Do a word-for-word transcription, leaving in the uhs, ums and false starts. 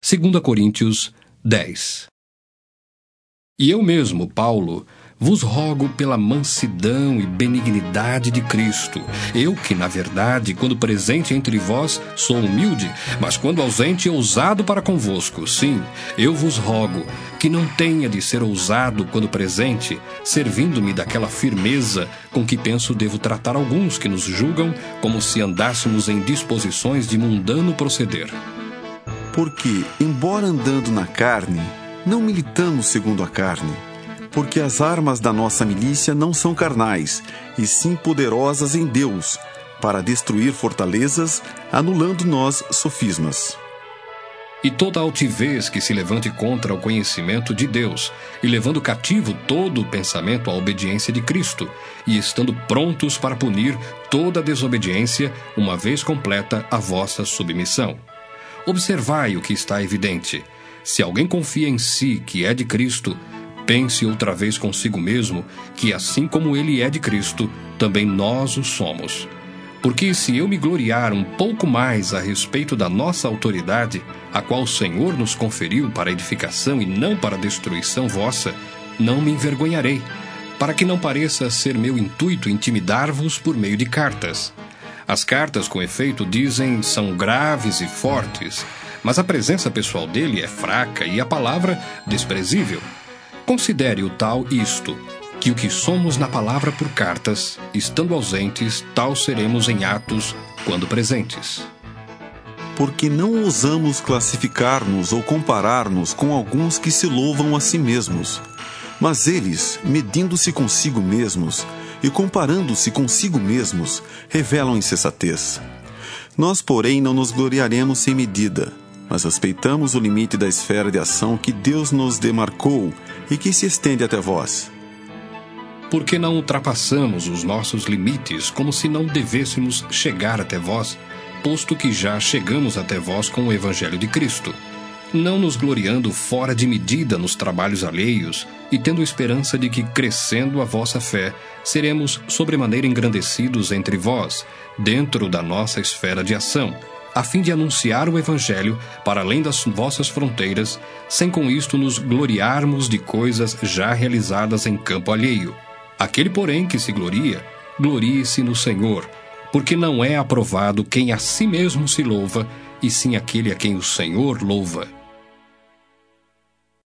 Segunda Coríntios dez. E eu mesmo, Paulo, vos rogo pela mansidão e benignidade de Cristo. Eu que, na verdade, quando presente entre vós, sou humilde, mas quando ausente, ousado para convosco. Sim, eu vos rogo que não tenha de ser ousado quando presente, servindo-me daquela firmeza com que penso devo tratar alguns que nos julgam como se andássemos em disposições de mundano proceder. Porque, embora andando na carne, não militamos segundo a carne, porque as armas da nossa milícia não são carnais, e sim poderosas em Deus, para destruir fortalezas, anulando nós sofismas. E toda altivez que se levante contra o conhecimento de Deus, e levando cativo todo o pensamento à obediência de Cristo, e estando prontos para punir toda a desobediência, uma vez completa a vossa submissão. Observai o que está evidente. Se alguém confia em si que é de Cristo, pense outra vez consigo mesmo que, assim como ele é de Cristo, também nós o somos. Porque se eu me gloriar um pouco mais a respeito da nossa autoridade, a qual o Senhor nos conferiu para edificação e não para destruição vossa, não me envergonharei, para que não pareça ser meu intuito intimidar-vos por meio de cartas. As cartas, com efeito, dizem são graves e fortes, mas a presença pessoal dele é fraca e a palavra desprezível. Considere o tal isto, que o que somos na palavra por cartas, estando ausentes, tal seremos em atos quando presentes. Porque não ousamos classificar-nos ou comparar-nos com alguns que se louvam a si mesmos. Mas eles, medindo-se consigo mesmos e comparando-se consigo mesmos, revelam insensatez. Nós, porém, não nos gloriaremos sem medida, mas respeitamos o limite da esfera de ação que Deus nos demarcou e que se estende até vós. Porque não ultrapassamos os nossos limites como se não devêssemos chegar até vós, posto que já chegamos até vós com o Evangelho de Cristo, não nos gloriando fora de medida nos trabalhos alheios e tendo esperança de que, crescendo a vossa fé, seremos sobremaneira engrandecidos entre vós, dentro da nossa esfera de ação, a fim de anunciar o Evangelho para além das vossas fronteiras, sem com isto nos gloriarmos de coisas já realizadas em campo alheio. Aquele, porém, que se gloria, glorie-se no Senhor, porque não é aprovado quem a si mesmo se louva, e sim aquele a quem o Senhor louva.